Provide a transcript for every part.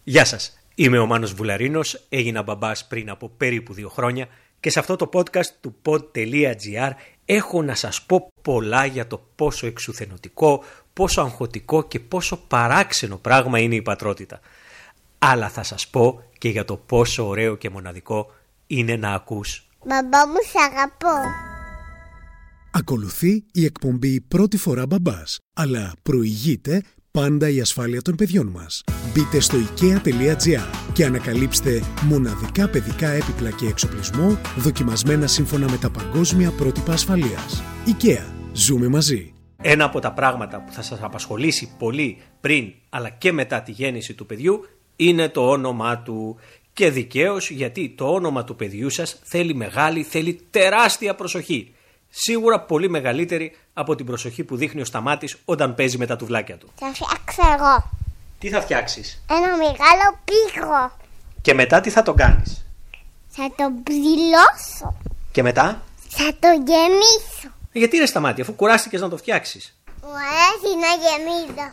Γεια σας, είμαι ο Μάνος Βουλαρίνος, έγινα μπαμπάς πριν από περίπου 2 χρόνια και σε αυτό το podcast του pod.gr έχω να σας πω πολλά για το πόσο εξουθενωτικό, πόσο αγχωτικό και πόσο παράξενο πράγμα είναι η πατρότητα. Αλλά θα σας πω και για το πόσο ωραίο και μοναδικό είναι να ακούς. Μπαμπά μου, σ' αγαπώ. Ακολουθεί η εκπομπή «Πρώτη φορά μπαμπάς», αλλά προηγείται πάντα η ασφάλεια των παιδιών μας. Μπείτε στο ikea.gr και ανακαλύψτε μοναδικά παιδικά έπιπλα και εξοπλισμό δοκιμασμένα σύμφωνα με τα παγκόσμια πρότυπα ασφαλείας. IKEA. Ζούμε μαζί. Ένα από τα πράγματα που θα σας απασχολήσει πολύ πριν αλλά και μετά τη γέννηση του παιδιού είναι το όνομά του. Και δικαίως, γιατί το όνομα του παιδιού σας θέλει τεράστια προσοχή. Σίγουρα πολύ μεγαλύτερη από την προσοχή που δείχνει ο Σταμάτης όταν παίζει με τα τουβλάκια του. Θα φτιάξω εγώ Τι θα φτιάξεις? ένα μεγάλο πύργο. Και μετά τι θα τον κάνεις? Θα το ψηλώσω. Και μετά? Θα το γεμίσω. Γιατί ρε Σταμάτη, αφού κουράστηκες να το φτιάξεις? Μου αρέσει να γεμίζω.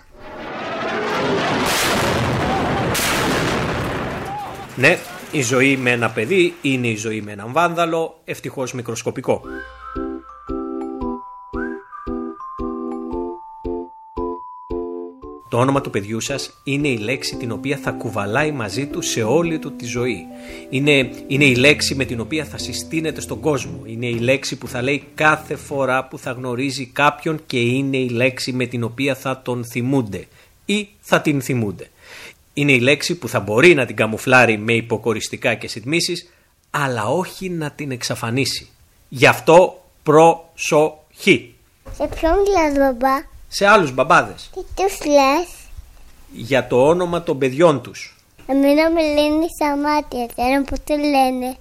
Ναι, η ζωή με ένα παιδί είναι η ζωή με έναν βάνδαλο, ευτυχώς μικροσκοπικό. Το όνομα του παιδιού σας είναι η λέξη την οποία θα κουβαλάει μαζί του σε όλη του τη ζωή. Είναι η λέξη με την οποία θα συστήνεται στον κόσμο. Είναι η λέξη που θα λέει κάθε φορά που θα γνωρίζει κάποιον και είναι η λέξη με την οποία θα τον θυμούνται ή θα την θυμούνται. Είναι η λέξη που θα μπορεί να την καμουφλάρει με υποκοριστικά και συντμήσεις, αλλά όχι να την εξαφανίσει. Γι' αυτό προσοχή. Σε ποιον μιλάς, μπαμπά? Σε άλλους μπαμπάδες. Τι τους λες? Για το όνομα των παιδιών τους. Εμένα με λένε Σταμάτη, εσένα που το λένε?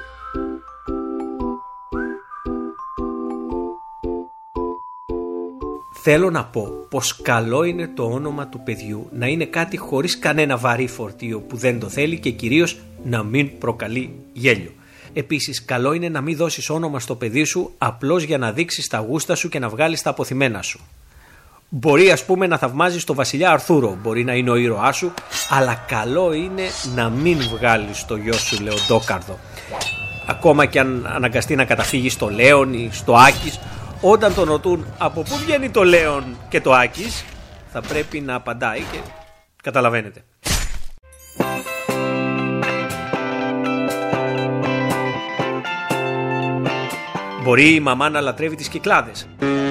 Θέλω να πω πως καλό είναι το όνομα του παιδιού να είναι κάτι χωρίς κανένα βαρύ φορτίο που δεν το θέλει και κυρίως να μην προκαλεί γέλιο. Επίσης, καλό είναι να μην δώσεις όνομα στο παιδί σου απλώς για να δείξεις τα γούστα σου και να βγάλεις τα αποθυμένα σου. Μπορεί ας πούμε να θαυμάζεις τον βασιλιά Αρθούρο, μπορεί να είναι ο ήρωάς σου, αλλά καλό είναι να μην βγάλεις το γιο σου Λεοντόκαρδο. Ακόμα και αν αναγκαστεί να καταφύγει στο Λέον ή στο Άκης, όταν τον ρωτούν από πού βγαίνει το Λέον και το Άκης, θα πρέπει να απαντάει και καταλαβαίνετε. Μπορεί η μαμά να λατρεύει τις Κυκλάδες,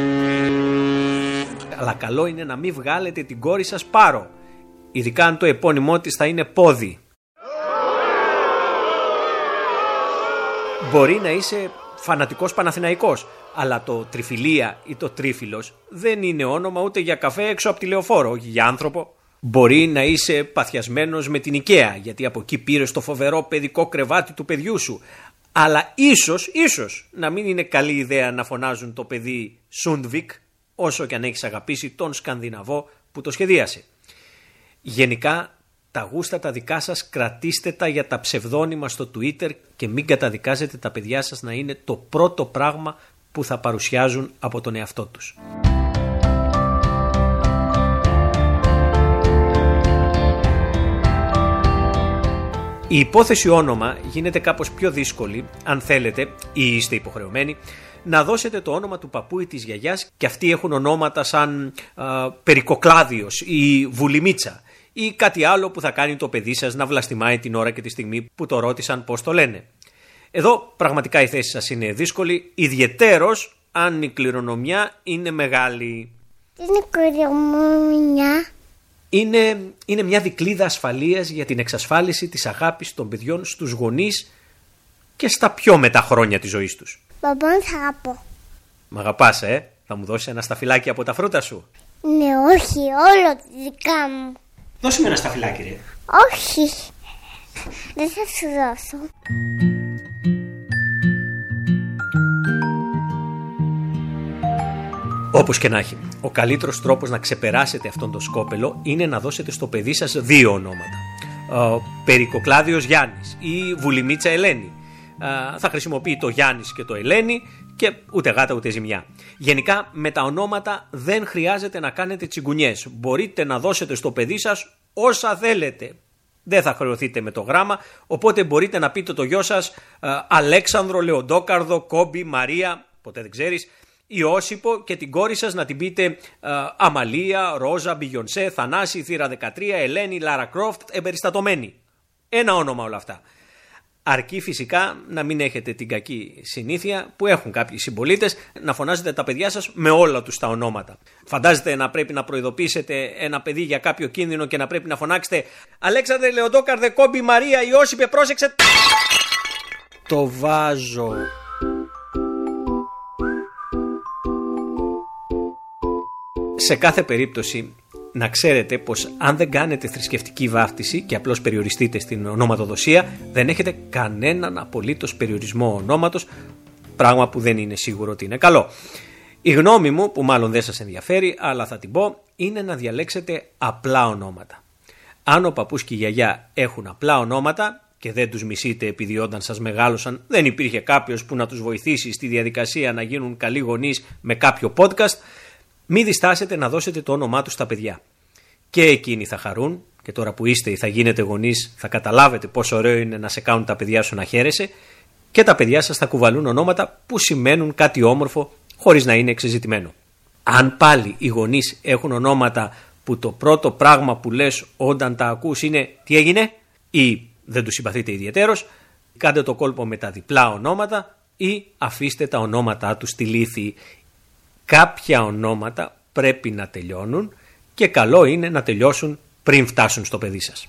αλλά καλό είναι να μην βγάλετε την κόρη σας Πάρο, ειδικά αν το επώνυμό της θα είναι Πόδι. Μπορεί να είσαι φανατικός Παναθηναϊκός, αλλά το Τριφυλία ή το Τρίφυλος δεν είναι όνομα ούτε για καφέ έξω από τη Λεωφόρο, όχι για άνθρωπο. Μπορεί να είσαι παθιασμένος με την IKEA, γιατί από εκεί πήρες το φοβερό παιδικό κρεβάτι του παιδιού σου. Αλλά ίσως να μην είναι καλή ιδέα να φωνάζουν το παιδί Σούντβικ, όσο και αν έχεις αγαπήσει τον Σκανδιναβό που το σχεδίασε. Γενικά, τα γούστα τα δικά σας κρατήστε τα για τα ψευδόνυμα στο Twitter και μην καταδικάζετε τα παιδιά σας να είναι το πρώτο πράγμα που θα παρουσιάζουν από τον εαυτό τους. Η υπόθεση όνομα γίνεται κάπως πιο δύσκολη αν θέλετε ή είστε υποχρεωμένοι να δώσετε το όνομα του παππού ή της γιαγιάς και αυτοί έχουν ονόματα σαν Περικοκλάδιος ή Βουλημίτσα ή κάτι άλλο που θα κάνει το παιδί σας να βλαστημάει την ώρα και τη στιγμή που το ρώτησαν πώς το λένε. Εδώ πραγματικά η θέση σας είναι δύσκολη, ιδιαιτέρως αν η κληρονομιά είναι μεγάλη. Τι είναι κληρονομιά? Είναι μια δικλείδα ασφαλείας για την εξασφάλιση της αγάπης των παιδιών στους γονείς και στα πιο μετά χρόνια της ζωής τους. Μπαμπά, θα αγαπώ. Μ' αγαπάς, Θα μου δώσεις ένα σταφυλάκι από τα φρούτα σου? Ναι, όχι, όλο δικά μου. Δώσε με ένα σταφυλάκι, ρε. Όχι, δεν θα σου δώσω. Όπως και να έχει, ο καλύτερος τρόπος να ξεπεράσετε αυτόν τον σκόπελο είναι να δώσετε στο παιδί σας 2 ονόματα. Περικοκλάδιος Γιάννης ή Βουλημίτσα Ελένη. Θα χρησιμοποιεί το Γιάννης και το Ελένη και ούτε γάτα ούτε ζημιά. Γενικά με τα ονόματα δεν χρειάζεται να κάνετε τσιγκουνιές. Μπορείτε να δώσετε στο παιδί σας όσα θέλετε. Δεν θα χρεωθείτε με το γράμμα, οπότε μπορείτε να πείτε το γιο σας Αλέξανδρο, Λεοντόκαρδο, Κόμπι, Μαρία, ποτέ δεν ξέρεις, Ιώσυπο, και την κόρη σας να την πείτε Αμαλία, Ρόζα, Μπιγιονσέ, Θανάση, Θύρα 13, Ελένη, Λάρα Κρόφτ, εμπεριστατωμένη. Ένα όνομα όλα αυτά. Αρκεί φυσικά να μην έχετε την κακή συνήθεια που έχουν κάποιοι συμπολίτες να φωνάζετε τα παιδιά σας με όλα τους τα ονόματα. Φαντάζεστε να πρέπει να προειδοποιήσετε ένα παιδί για κάποιο κίνδυνο και να πρέπει να φωνάξετε Αλέξανδρε, Λεοντόκαρδε, Κόμπι, Μαρία, Ιώσιπε, πρόσεξε. Το βάζω. Σε κάθε περίπτωση να ξέρετε πως αν δεν κάνετε θρησκευτική βάφτιση και απλώς περιοριστείτε στην ονόματοδοσία, δεν έχετε κανέναν απολύτως περιορισμό ονόματος, πράγμα που δεν είναι σίγουρο ότι είναι καλό. Η γνώμη μου, που μάλλον δεν σας ενδιαφέρει, αλλά θα την πω, είναι να διαλέξετε απλά ονόματα. Αν ο παππούς και η γιαγιά έχουν απλά ονόματα και δεν τους μισείτε επειδή όταν σας μεγάλωσαν δεν υπήρχε κάποιος που να τους βοηθήσει στη διαδικασία να γίνουν καλοί γονείς με κάποιο podcast, μην διστάσετε να δώσετε το όνομά τους στα παιδιά. Και εκείνοι θα χαρούν, και τώρα που είστε ή θα γίνετε γονείς θα καταλάβετε πόσο ωραίο είναι να σε κάνουν τα παιδιά σου να χαίρεσαι, και τα παιδιά σας θα κουβαλούν ονόματα που σημαίνουν κάτι όμορφο χωρίς να είναι εξεζητημένο. Αν πάλι οι γονείς έχουν ονόματα που το πρώτο πράγμα που λες όταν τα ακούς είναι «τι έγινε» ή δεν τους συμπαθείτε ιδιαιτέρως, κάντε το κόλπο με τα διπλά ονόματα ή αφήστε τα ονόματά τους στη λύθη. Κάποια ονόματα πρέπει να τελειώνουν και καλό είναι να τελειώσουν πριν φτάσουν στο παιδί σας.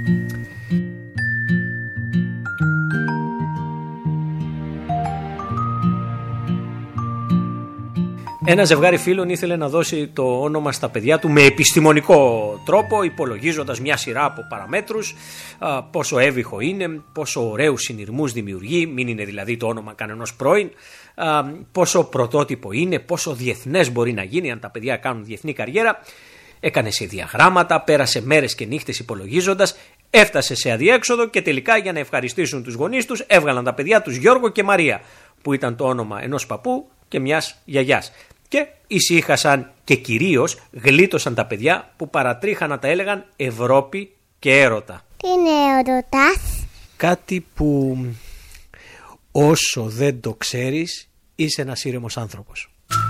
Ένα ζευγάρι φίλων ήθελε να δώσει το όνομα στα παιδιά του με επιστημονικό τρόπο, υπολογίζοντας μια σειρά από παραμέτρους, πόσο εύηχο είναι, πόσο ωραίους συνειρμούς δημιουργεί, μην είναι δηλαδή το όνομα κανενός πρώην, πόσο πρωτότυπο είναι, πόσο διεθνές μπορεί να γίνει αν τα παιδιά κάνουν διεθνή καριέρα. Έκανε σε διαγράμματα, πέρασε μέρες και νύχτες υπολογίζοντας, έφτασε σε αδιέξοδο και τελικά για να ευχαριστήσουν τους γονείς τους έβγαλαν τα παιδιά τους Γιώργο και Μαρία, που ήταν το όνομα ενός παππού και μιας γιαγιάς. Και ησύχασαν και κυρίως γλίτωσαν τα παιδιά που παρατρίχα να τα έλεγαν Ευρώπη και έρωτα. Τι είναι έρωτας? Κάτι που όσο δεν το ξέρεις είσαι ένας ήρεμος άνθρωπος.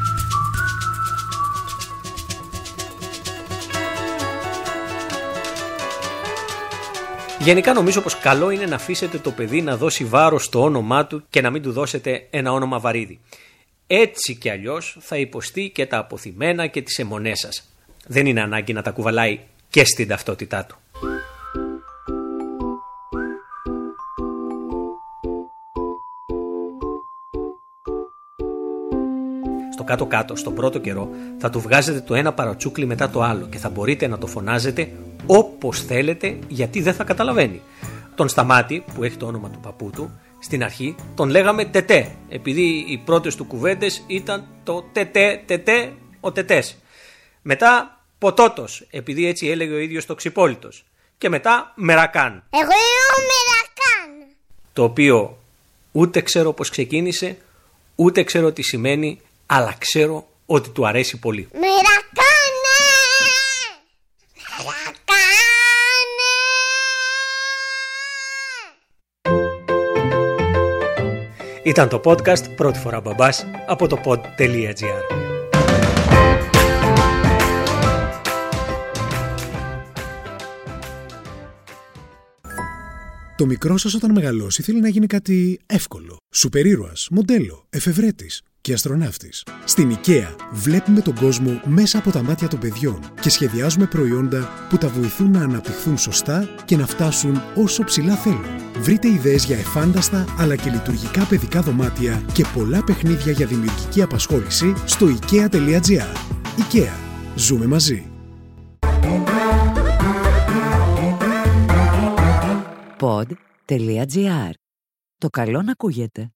Γενικά νομίζω πως καλό είναι να αφήσετε το παιδί να δώσει βάρος στο όνομά του και να μην του δώσετε ένα όνομα βαρύδι. Έτσι κι αλλιώς θα υποστεί και τα αποθυμένα και τις αιμονές σας. Δεν είναι ανάγκη να τα κουβαλάει και στην ταυτότητά του. Στο κάτω-κάτω, στον πρώτο καιρό, θα του βγάζετε το ένα παρατσούκλι μετά το άλλο και θα μπορείτε να το φωνάζετε όπως θέλετε, γιατί δεν θα καταλαβαίνει. Τον Σταμάτη, που έχει το όνομα του παππού του, στην αρχή τον λέγαμε Τετέ, επειδή οι πρώτες του κουβέντες ήταν το Τετέ, Τετέ, ο Τετές. Μετά Ποτότος, επειδή έτσι έλεγε ο ίδιος το Ξυπόλυτος. Και μετά Μερακάν. Εγώ είμαι Μερακάν. Το οποίο ούτε ξέρω πώς ξεκίνησε, ούτε ξέρω τι σημαίνει, αλλά ξέρω ότι του αρέσει πολύ. Μερακάνε! Ήταν το podcast «Πρώτη φορά μπαμπάς» από το pod.gr. Το μικρό σας όταν μεγαλώσει θέλει να γίνει κάτι εύκολο. Σουπερήρωας, μοντέλο, εφευρέτης και αστροναύτης. Στην IKEA βλέπουμε τον κόσμο μέσα από τα μάτια των παιδιών και σχεδιάζουμε προϊόντα που τα βοηθούν να αναπτυχθούν σωστά και να φτάσουν όσο ψηλά θέλουν. Βρείτε ιδέες για εφάνταστα αλλά και λειτουργικά παιδικά δωμάτια και πολλά παιχνίδια για δημιουργική απασχόληση στο IKEA.gr. IKEA. Ζούμε μαζί. Pod.gr. Το καλό να ακούγεται.